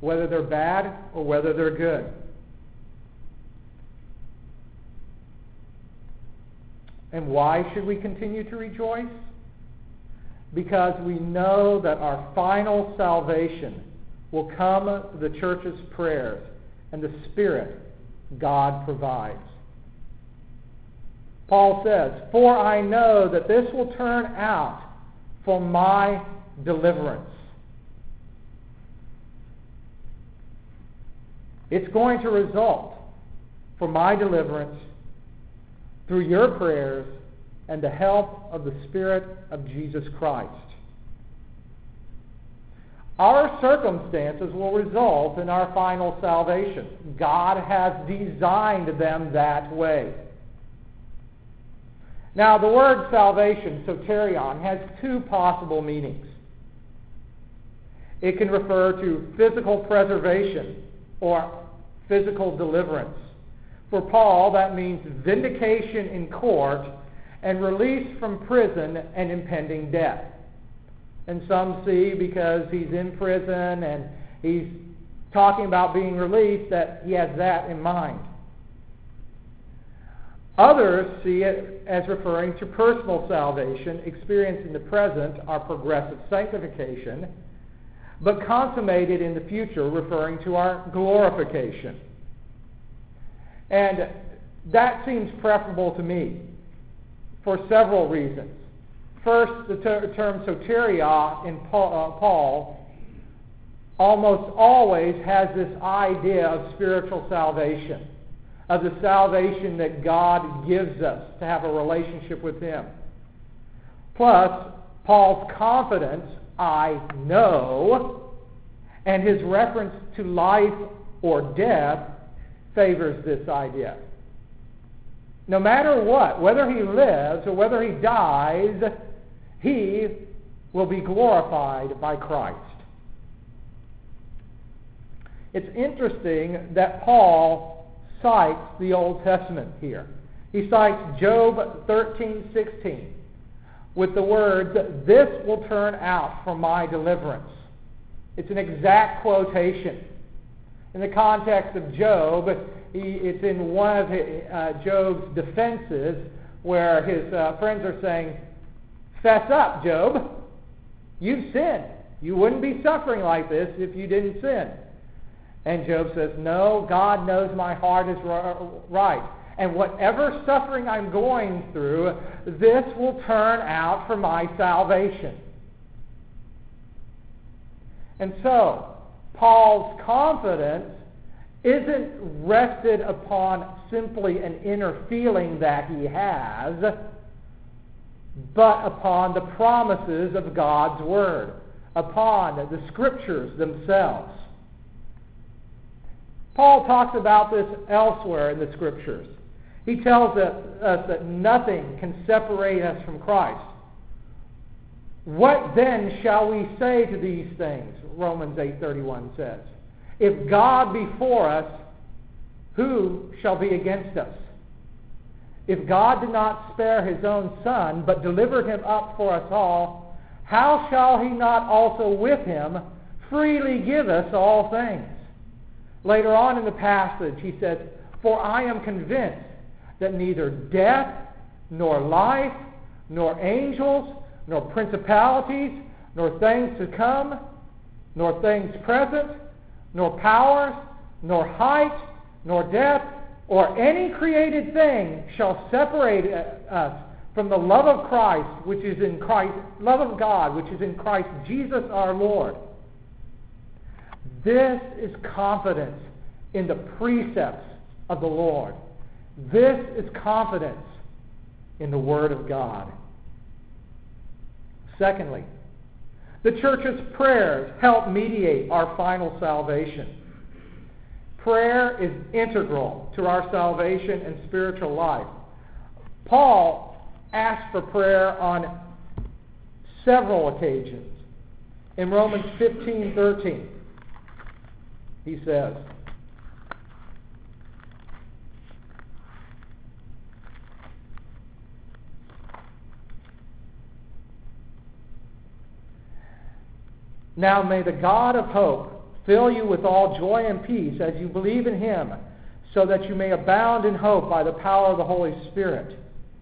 whether they're bad or whether they're good. And why should we continue to rejoice? Because we know that our final salvation will come through the church's prayers and the Spirit God provides. Paul says, "For I know that this will turn out for my deliverance." It's going to result for my deliverance through your prayers and the help of the Spirit of Jesus Christ. Our circumstances will result in our final salvation. God has designed them that way. Now, the word salvation, soterion, has two possible meanings. It can refer to physical preservation or physical deliverance. For Paul, that means vindication in court and release from prison and impending death. And some see, because he's in prison and he's talking about being released, that he has that in mind. Others see it as referring to personal salvation, experienced in the present, our progressive sanctification, but consummated in the future, referring to our glorification. And that seems preferable to me for several reasons. First, the term soteria in Paul almost always has this idea of spiritual salvation, of the salvation that God gives us to have a relationship with Him. Plus, Paul's confidence, "I know," and his reference to life or death favors this idea. No matter what, whether he lives or whether he dies, he will be glorified by Christ. It's interesting that Paul cites the Old Testament here. He cites Job 13:16 with the words, "This will turn out for my deliverance." It's an exact quotation. In the context of Job, it's in one of Job's defenses where his friends are saying, "Fess up, Job. You've sinned. You wouldn't be suffering like this if you didn't sin." And Job says, "No, God knows my heart is right. And whatever suffering I'm going through, this will turn out for my salvation." And so, Paul's confidence isn't rested upon simply an inner feeling that he has, but upon the promises of God's Word, upon the Scriptures themselves. Paul talks about this elsewhere in the Scriptures. He tells us that nothing can separate us from Christ. "What then shall we say to these things?" Romans 8:31 says. "If God be for us, who shall be against us? If God did not spare His own Son, but delivered Him up for us all, how shall He not also with Him freely give us all things?" Later on in the passage, he says, "For I am convinced that neither death, nor life, nor angels, nor principalities, nor things to come, nor things present, nor powers, nor height, nor depth, or any created thing shall separate us from the love of Christ, which is in Christ, love of God, which is in Christ Jesus our Lord." This is confidence in the precepts of the Lord. This is confidence in the Word of God. Secondly, the church's prayers help mediate our final salvation. Prayer is integral to our salvation and spiritual life. Paul asked for prayer on several occasions. In Romans 15:13, he says, "Now may the God of hope fill you with all joy and peace as you believe in him, so that you may abound in hope by the power of the Holy Spirit.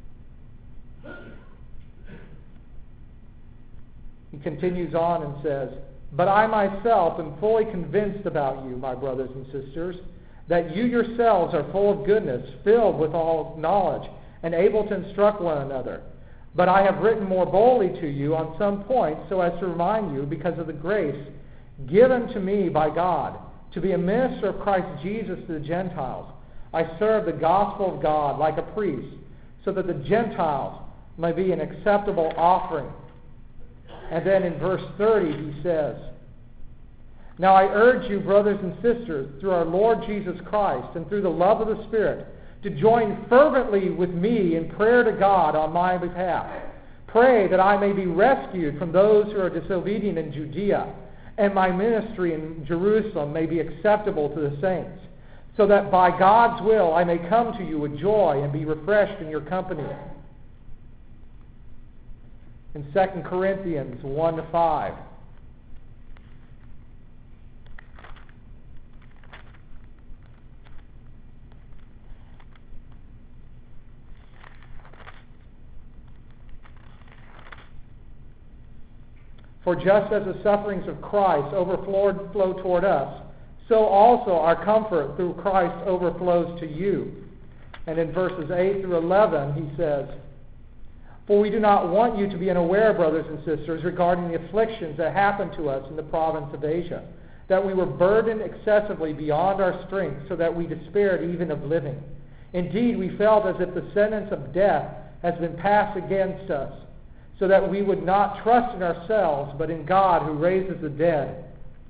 He continues on and says, but I myself am fully convinced about you, my brothers and sisters, that you yourselves are full of goodness, filled with all knowledge, and able to instruct one another. But I have written more boldly to you on some points so as to remind you, because of the grace given to me by God, to be a minister of Christ Jesus to the Gentiles. I serve the gospel of God like a priest, so that the Gentiles may be an acceptable offering. And then in verse 30 he says, now I urge you, brothers and sisters, through our Lord Jesus Christ and through the love of the Spirit, to join fervently with me in prayer to God on my behalf. Pray that I may be rescued from those who are disobedient in Judea, and my ministry in Jerusalem may be acceptable to the saints, so that by God's will I may come to you with joy and be refreshed in your company. In 2 Corinthians 1-5, for just as the sufferings of Christ overflow toward us, so also our comfort through Christ overflows to you. And in verses 8 through 11 he says, for we do not want you to be unaware, brothers and sisters, regarding the afflictions that happened to us in the province of Asia, that we were burdened excessively beyond our strength, so that we despaired even of living. Indeed, we felt as if the sentence of death has been passed against us, so that we would not trust in ourselves, but in God who raises the dead.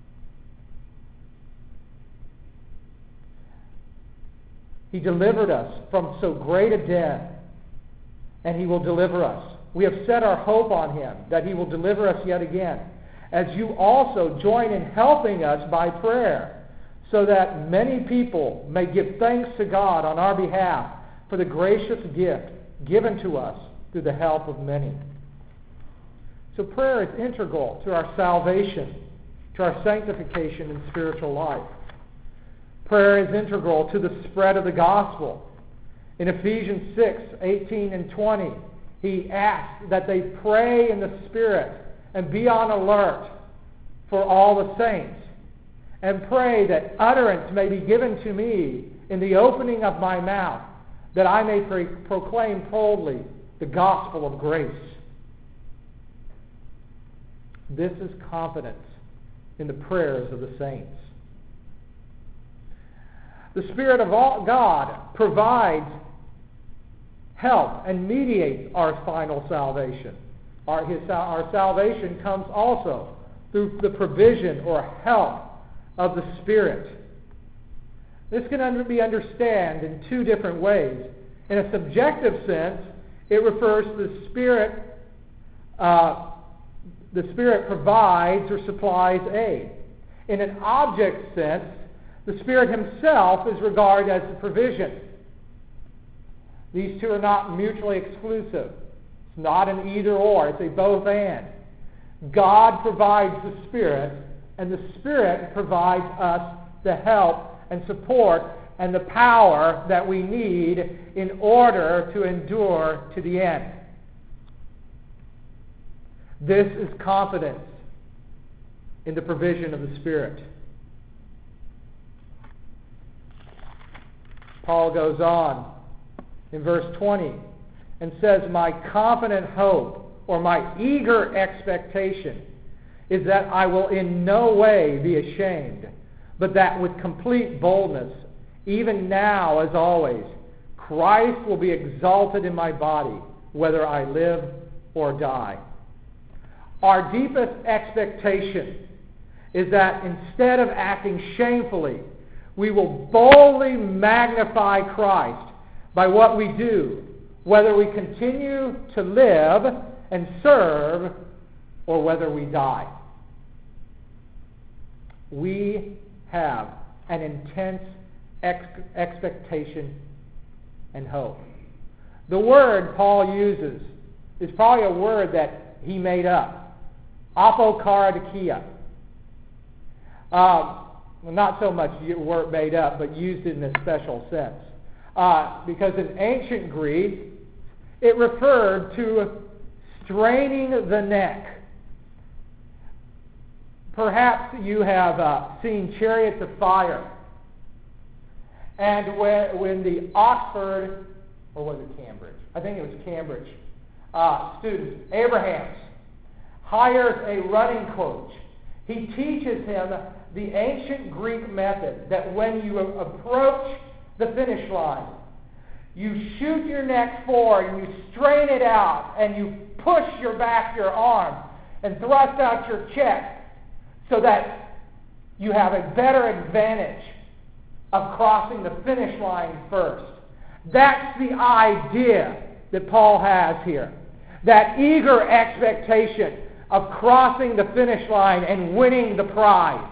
He delivered us from so great a death, and he will deliver us. We have set our hope on him, that he will deliver us yet again, as you also join in helping us by prayer, so that many people may give thanks to God on our behalf for the gracious gift given to us through the help of many. So prayer is integral to our salvation, to our sanctification and spiritual life. Prayer is integral to the spread of the gospel. In Ephesians 6:18 and 20, he asks that they pray in the Spirit and be on alert for all the saints, and pray that utterance may be given to me in the opening of my mouth, that I may proclaim boldly the gospel of grace. This is confidence in the prayers of the saints. The Spirit of God provides help and mediates our final salvation. Our salvation comes also through the provision or help of the Spirit. This can be understood in two different ways. In a subjective sense, it refers to the Spirit. The Spirit provides or supplies aid. In an object sense, the Spirit himself is regarded as the provision. These two are not mutually exclusive. It's not an either or. It's a both and. God provides the Spirit, and the Spirit provides us the help and support and the power that we need in order to endure to the end. This is confidence in the provision of the Spirit. Paul goes on in verse 20 and says, my confident hope, or my eager expectation, is that I will in no way be ashamed, but that with complete boldness, even now as always, Christ will be exalted in my body, whether I live or die. Our deepest expectation is that instead of acting shamefully, we will boldly magnify Christ by what we do, whether we continue to live and serve or whether we die. We have an intense expectation and hope. The word Paul uses is probably a word that he made up. Apokaradikia. Not so much word made up, but used in a special sense. Because in ancient Greek, it referred to straining the neck. Perhaps you have seen Chariots of Fire. And when the Oxford, or was it Cambridge? I think it was Cambridge student, Abrahams, hires a running coach. He teaches him the ancient Greek method that when you approach the finish line, you shoot your neck forward and you strain it out and you push your arm and thrust out your chest so that you have a better advantage of crossing the finish line first. That's the idea that Paul has here. That eager expectation of crossing the finish line and winning the prize.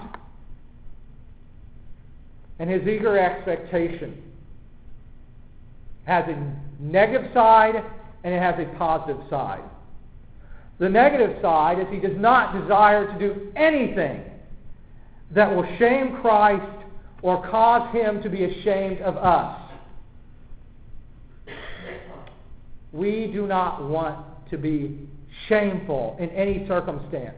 And his eager expectation has a negative side and it has a positive side. The negative side is he does not desire to do anything that will shame Christ or cause him to be ashamed of us. We do not want to be shameful in any circumstance.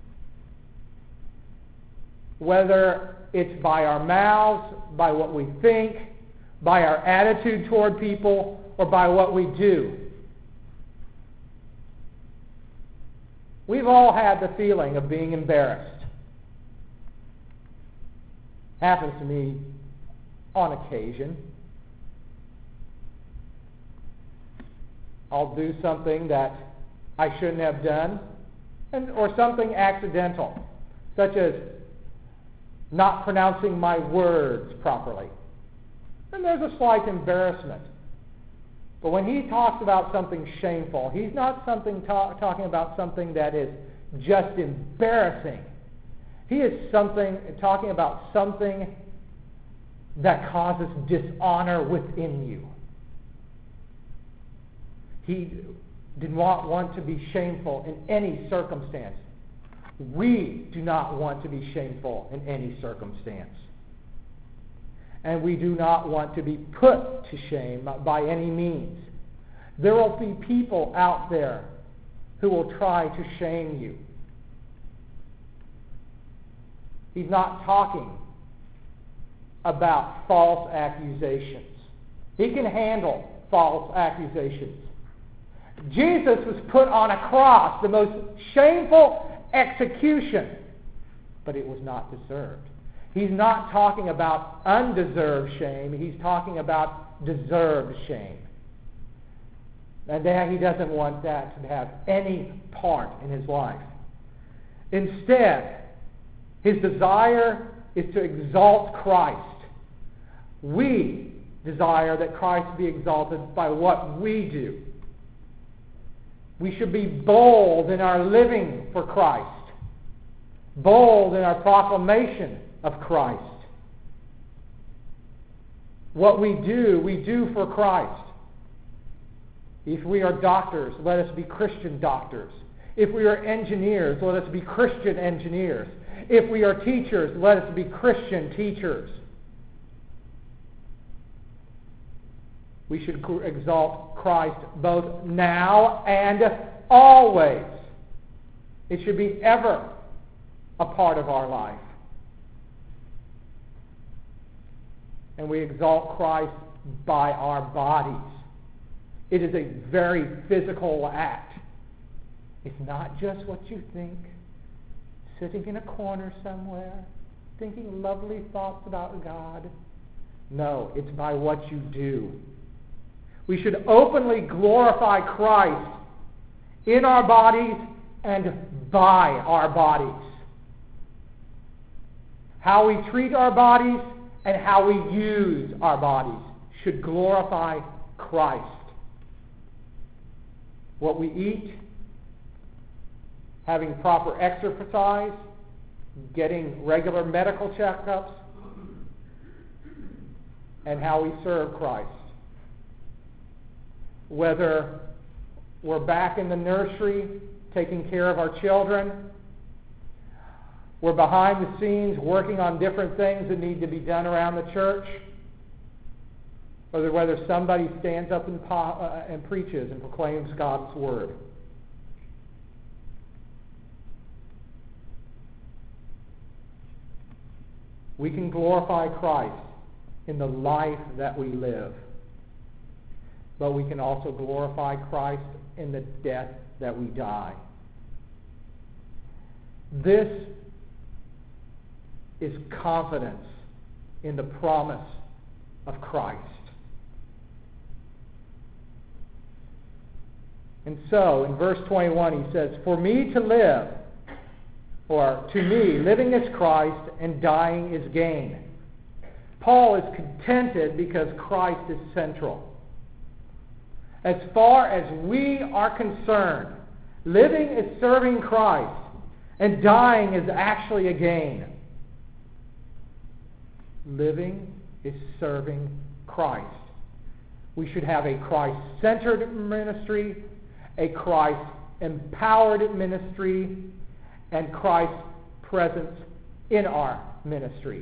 Whether it's by our mouths, by what we think, by our attitude toward people, or by what we do. We've all had the feeling of being embarrassed. Happens to me on occasion. I'll do something that I shouldn't have done, or something accidental, such as not pronouncing my words properly. And there's a slight embarrassment. But when he talks about something shameful, he's not talking about something that is just embarrassing. He is talking about something that causes dishonor within you. He did not want to be shameful in any circumstance. We do not want to be shameful in any circumstance. And we do not want to be put to shame by any means. There will be people out there who will try to shame you. He's not talking about false accusations. He can handle false accusations. Jesus was put on a cross, the most shameful execution, but it was not deserved. He's not talking about undeserved shame. He's talking about deserved shame. And that he doesn't want that to have any part in his life. Instead, his desire is to exalt Christ. We desire that Christ be exalted by what we do. We should be bold in our living for Christ, bold in our proclamation of Christ. What we do for Christ. If we are doctors, let us be Christian doctors. If we are engineers, let us be Christian engineers. If we are teachers, let us be Christian teachers. We should exalt Christ both now and always. It should be ever a part of our life. And we exalt Christ by our bodies. It is a very physical act. It's not just what you think, sitting in a corner somewhere, thinking lovely thoughts about God. No, it's by what you do. We should openly glorify Christ in our bodies and by our bodies. How we treat our bodies and how we use our bodies should glorify Christ. What we eat, having proper exercise, getting regular medical checkups, and how we serve Christ. Whether we're back in the nursery taking care of our children, we're behind the scenes working on different things that need to be done around the church, or whether somebody stands up and preaches and proclaims God's Word. We can glorify Christ in the life that we live, but we can also glorify Christ in the death that we die. This is confidence in the promise of Christ. And so, in verse 21, he says, "For me to live, or to me, living is Christ and dying is gain." Paul is contented because Christ is central. As far as we are concerned, living is serving Christ, and dying is actually a gain. Living is serving Christ. We should have a Christ-centered ministry, a Christ-empowered ministry, and Christ's presence in our ministry.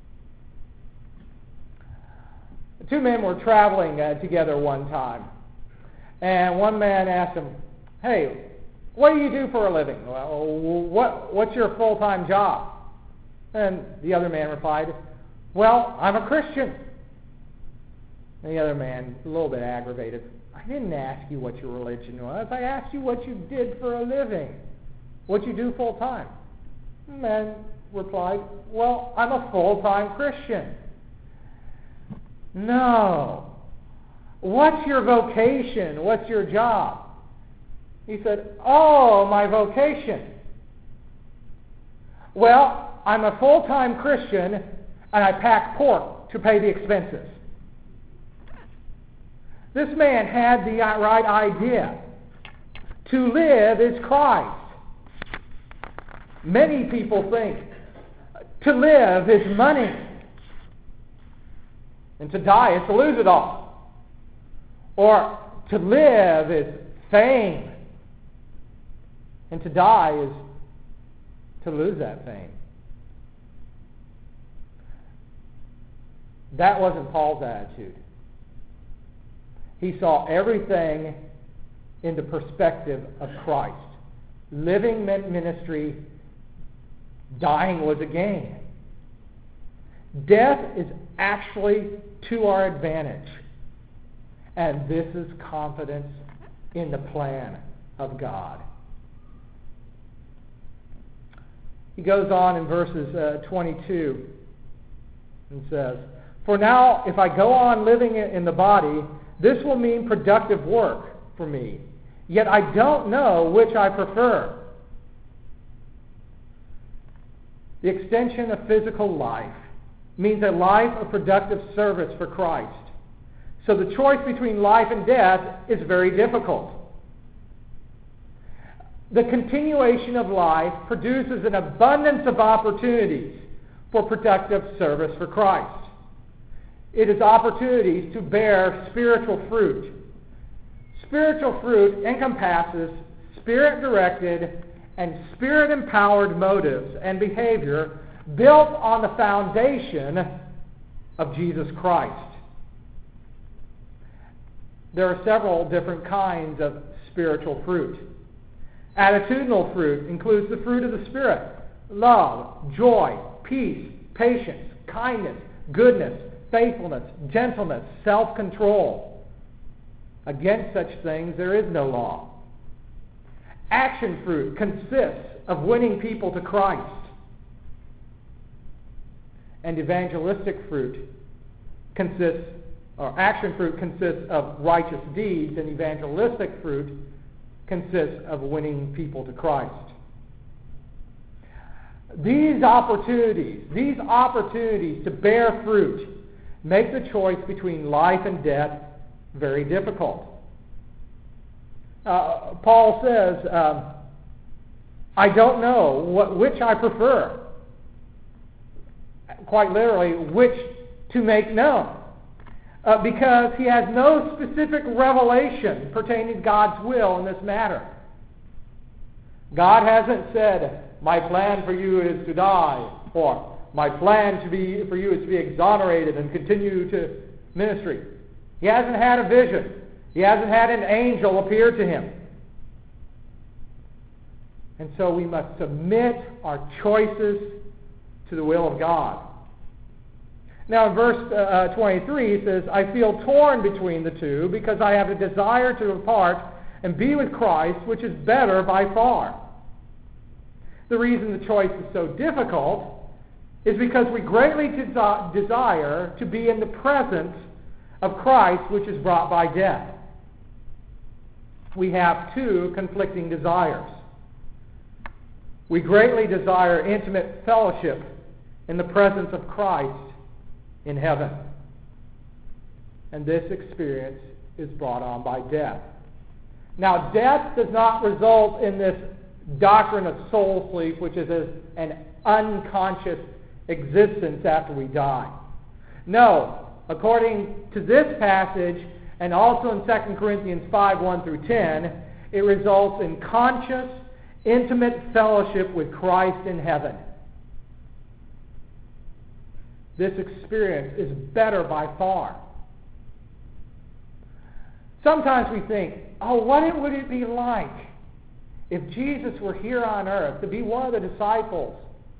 Two men were traveling together one time, and one man asked him, "Hey, what do you do for a living? What's your full-time job?" And the other man replied, "Well, I'm a Christian." And the other man, a little bit aggravated, "I didn't ask you what your religion was. I asked you what you did for a living, what you do full-time." The man replied, "Well, I'm a full-time Christian." "No. What's your vocation? What's your job?" He said, "Oh, my vocation. Well, I'm a full-time Christian, and I pack pork to pay the expenses." This man had the right idea. To live is Christ. Many people think to live is money, and to die is to lose it all. Or to live is fame, and to die is to lose that fame. That wasn't Paul's attitude. He saw everything in the perspective of Christ. Living meant ministry. Dying was a gain. Death is actually to our advantage. And this is confidence in the plan of God. He goes on in verses 22 and says, "For now, if I go on living in the body, this will mean productive work for me. Yet I don't know which I prefer. The extension of physical life means a life of productive service for Christ. So the choice between life and death is very difficult. The continuation of life produces an abundance of opportunities for productive service for Christ. It is opportunities to bear spiritual fruit. Spiritual fruit encompasses Spirit-directed and Spirit-empowered motives and behavior built on the foundation of Jesus Christ. There are several different kinds of spiritual fruit. Attitudinal fruit includes the fruit of the Spirit: love, joy, peace, patience, kindness, goodness, faithfulness, gentleness, self-control. Against such things there is no law. Action fruit consists of winning people to Christ. And evangelistic fruit action fruit consists of righteous deeds, and evangelistic fruit consists of winning people to Christ. These opportunities to bear fruit make the choice between life and death very difficult. Paul says, I don't know which I prefer. Quite literally, which to make known. Because he has no specific revelation pertaining to God's will in this matter. God hasn't said, my plan for you is to die, or my plan for you is to be exonerated and continue to ministry. He hasn't had a vision. He hasn't had an angel appear to him. And so we must submit our choices to the will of God. Now in verse 23 he says, I feel torn between the two because I have a desire to depart and be with Christ, which is better by far. The reason the choice is so difficult is because we greatly desire to be in the presence of Christ, which is brought by death. We have two conflicting desires. We greatly desire intimate fellowship in the presence of Christ in heaven. And this experience is brought on by death. Now, death does not result in this doctrine of soul sleep, which is an unconscious existence after we die. No, according to this passage, and also in 2 Corinthians 5, 1 through 10, it results in conscious, intimate fellowship with Christ in heaven. This experience is better by far. Sometimes we think, what would it be like if Jesus were here on earth to be one of the disciples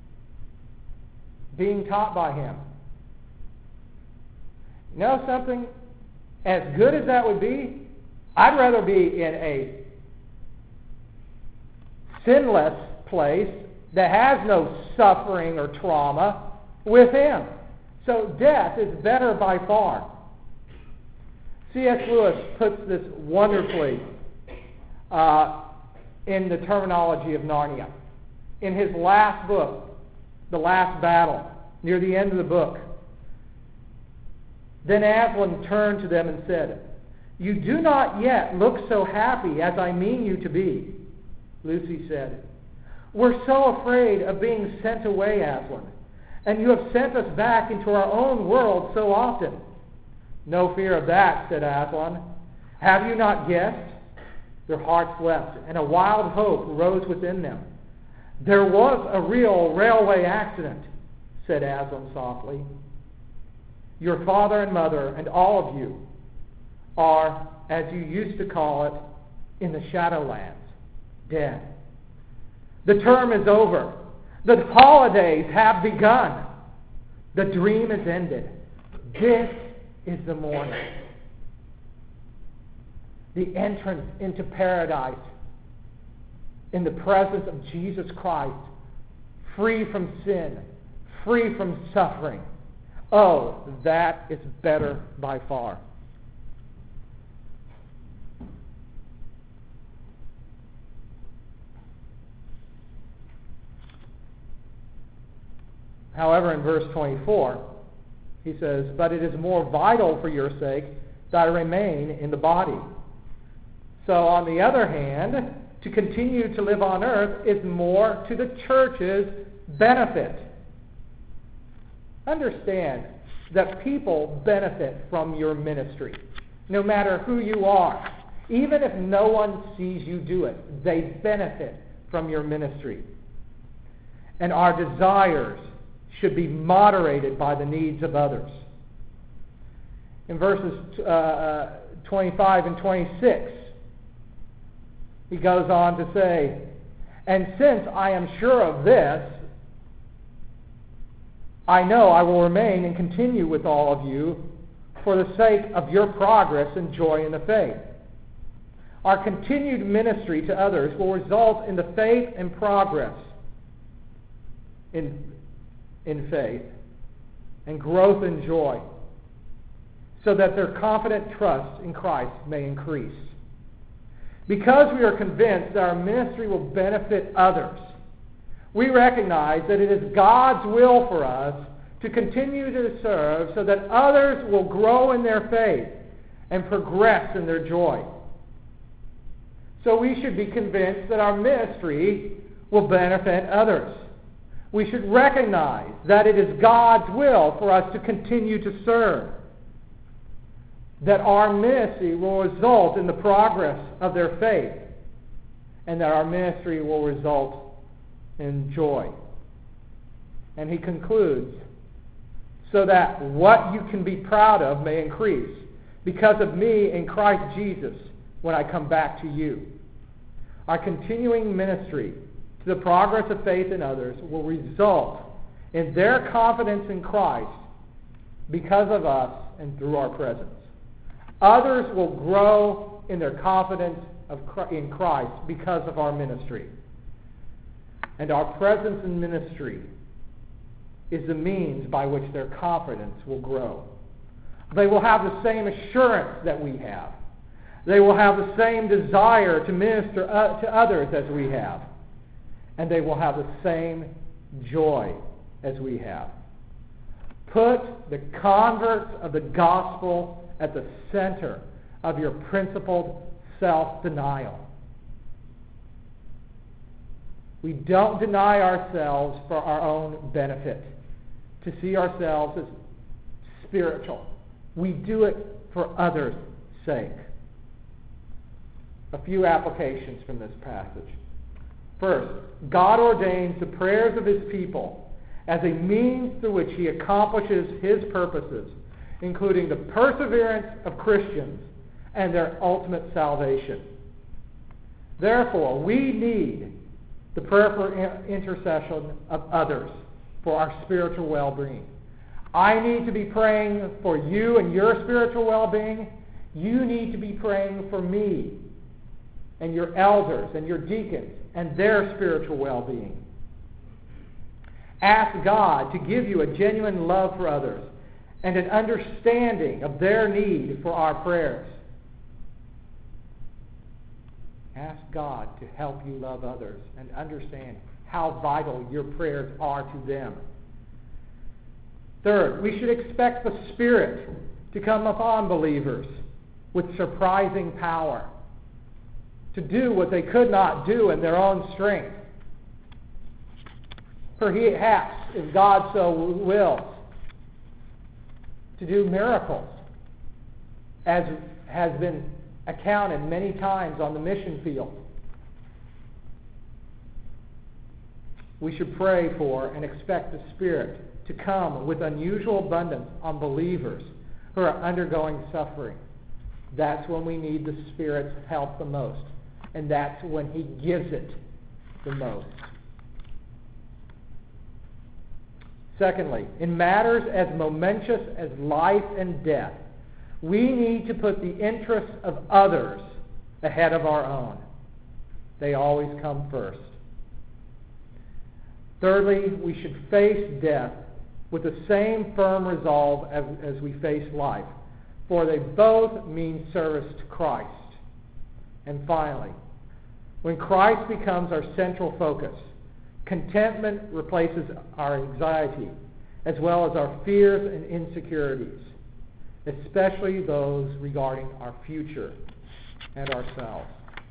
being taught by him? You know something? As good as that would be, I'd rather be in a sinless place that has no suffering or trauma with him. So death is better by far. C.S. Lewis puts this wonderfully in the terminology of Narnia. In his last book, The Last Battle, near the end of the book, then Aslan turned to them and said, "You do not yet look so happy as I mean you to be." Lucy said, "We're so afraid of being sent away, Aslan, and you have sent us back into our own world so often." "No fear of that," said Aslan. "Have you not guessed?" Their hearts leapt, and a wild hope rose within them. "There was a real railway accident," said Aslan softly. "Your father and mother and all of you are, as you used to call it, in the Shadowlands, dead. The term is over. The holidays have begun. The dream is ended. This is the morning. The entrance into paradise in the presence of Jesus Christ, free from sin, free from suffering. Oh, that is better by far. However, in verse 24, he says, "But it is more vital for your sake that I remain in the body." So on the other hand, to continue to live on earth is more to the church's benefit. Understand that people benefit from your ministry, no matter who you are. Even if no one sees you do it, they benefit from your ministry. And our desires should be moderated by the needs of others. In verses 25 and 26, he goes on to say, "And since I am sure of this, I know I will remain and continue with all of you for the sake of your progress and joy in the faith. Our continued ministry to others will result in the faith and progress in faith and growth in joy, so that their confident trust in Christ may increase. Because we are convinced that our ministry will benefit others, we recognize that it is God's will for us to continue to serve so that others will grow in their faith and progress in their joy. So we should be convinced that our ministry will benefit others. We should recognize that it is God's will for us to continue to serve, that our ministry will result in the progress of their faith, and that our ministry will result and joy. And he concludes, so that what you can be proud of may increase because of me in Christ Jesus when I come back to you. Our continuing ministry to the progress of faith in others will result in their confidence in Christ because of us and through our presence. Others will grow in their confidence in Christ because of our ministry. And our presence in ministry is the means by which their confidence will grow. They will have the same assurance that we have. They will have the same desire to minister to others as we have. And they will have the same joy as we have. Put the converts of the gospel at the center of your principled self-denial. We don't deny ourselves for our own benefit, to see ourselves as spiritual. We do it for others' sake. A few applications from this passage. First, God ordains the prayers of his people as a means through which he accomplishes his purposes, including the perseverance of Christians and their ultimate salvation. Therefore, we need the prayerful intercession of others for our spiritual well-being. I need to be praying for you and your spiritual well-being. You need to be praying for me and your elders and your deacons and their spiritual well-being. Ask God to give you a genuine love for others and an understanding of their need for our prayers. Ask God to help you love others and understand how vital your prayers are to them. Third, we should expect the Spirit to come upon believers with surprising power, to do what they could not do in their own strength. Perhaps, if God so wills, to do miracles, as has been accounted many times on the mission field. We should pray for and expect the Spirit to come with unusual abundance on believers who are undergoing suffering. That's when we need the Spirit's help the most. And that's when he gives it the most. Secondly, in matters as momentous as life and death, we need to put the interests of others ahead of our own. They always come first. Thirdly, we should face death with the same firm resolve as we face life, for they both mean service to Christ. And finally, when Christ becomes our central focus, contentment replaces our anxiety as well as our fears and insecurities, especially those regarding our future and ourselves.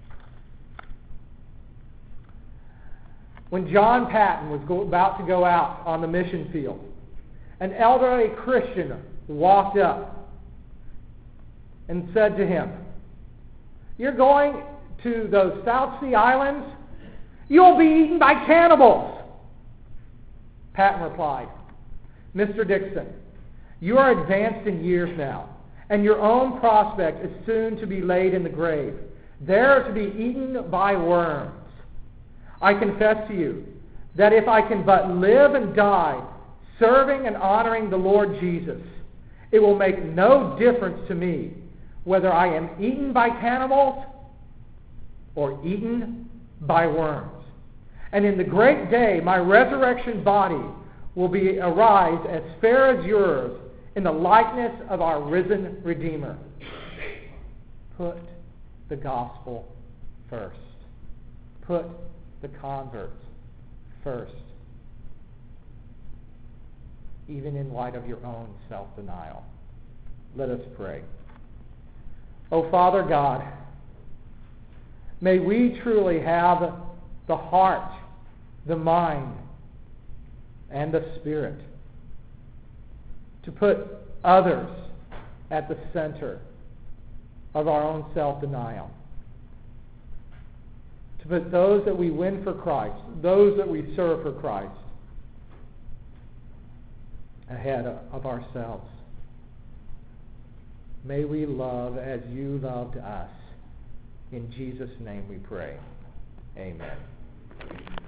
When John Patton was about to go out on the mission field, an elderly Christian walked up and said to him, "You're going to those South Sea Islands? You'll be eaten by cannibals." Patton replied, "Mr. Dixon, you are advanced in years now, and your own prospect is soon to be laid in the grave, there to be eaten by worms. I confess to you that if I can but live and die serving and honoring the Lord Jesus, it will make no difference to me whether I am eaten by cannibals or eaten by worms. And in the great day, my resurrection body will arise as fair as yours in the likeness of our risen Redeemer." Put the gospel first. Put the converts first, even in light of your own self-denial. Let us pray. O Father God, may we truly have the heart, the mind, and the spirit to put others at the center of our own self-denial, to put those that we win for Christ, those that we serve for Christ, ahead of ourselves. May we love as you loved us. In Jesus' name we pray. Amen.